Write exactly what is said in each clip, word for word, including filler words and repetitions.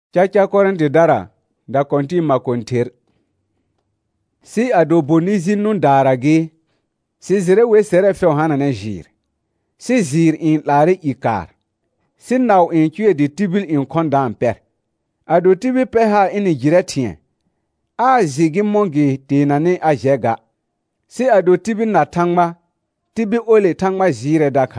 Chacha Korinti dara da konti makontir. Si ado bonizi nun daragi, si zire we sere fe hana na jir. Si zir in lare ikar. Si naw in kye di tibil in kondan per. Ado tibi pe ha ini jire tien. A zigi mongi tinani a jega. Si ado tibi na tangma, tibi ole tangma zire daka.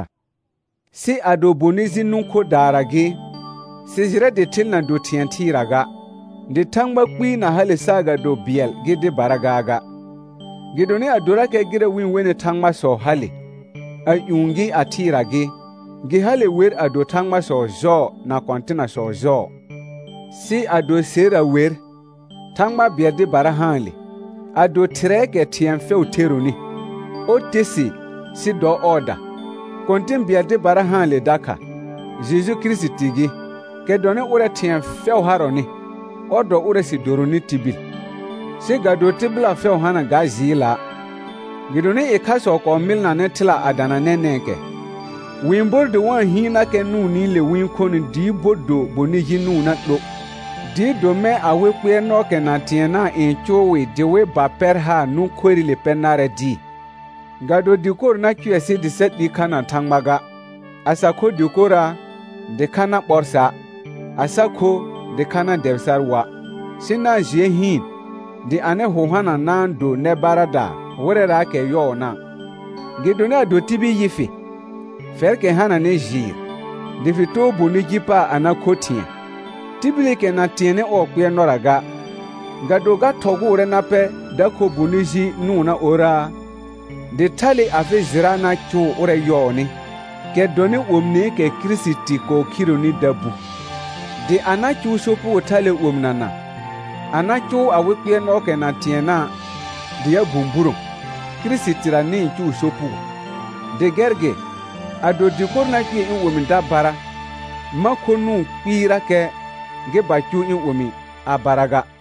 Si ado bonizi nun ko daragi, si zire di til na do tien tiraga. Di tangma kwi na hali saga do biel gidi baragaga. Gidoni adura ke gira win wene tangma so hali. A yungi atiragi. Gi hali wer ado tangma so zo na kontina so zo. Si ado sera wer. Tangma biedi barahali. Ado tireke tien feu teruni. O tesi si do oda. Kontin biedi barahali daka. Jesu Kristi tigi. Ke doni ure tien feu haroni. Odo ure si doroni tibil. Si gado tibla feo hana gazi la. Gidoni ikaso ko milna netila adana neneke. Wimbor de wan hina ke nu ni le win koni di bodo boni hinu na do. Di do me awe kwe no ke na tiena in chowe dewe ba per ha nu kweri le penare di. Gado dikor na kye si di set di kana tangmaga. Asako dikora de kana borsa. Asako de kana devsarwa. Sina jie hin. Di ane hohana nando ne barada. Wore rake yo na. Gidone do tibi yifi. Ferke hana ne jir. Di fito buni jipa anakotien. Tibili ke na tiene o kwe noraga. Gado ga togu ure nape dako buniji nuna ora. Di tali afe zirana chu ure yo ni. Ke doni umni ke krisiti ko kironi dabu. Di anachu sopu utale umnana. Anachu awikwe noke na tiena. Diya bumburu. Krisi tirani chu sopu. De gerge. Ado dikor na ki in umi dabara. Makonu kwira ke. Ge bachu in umi abaraga.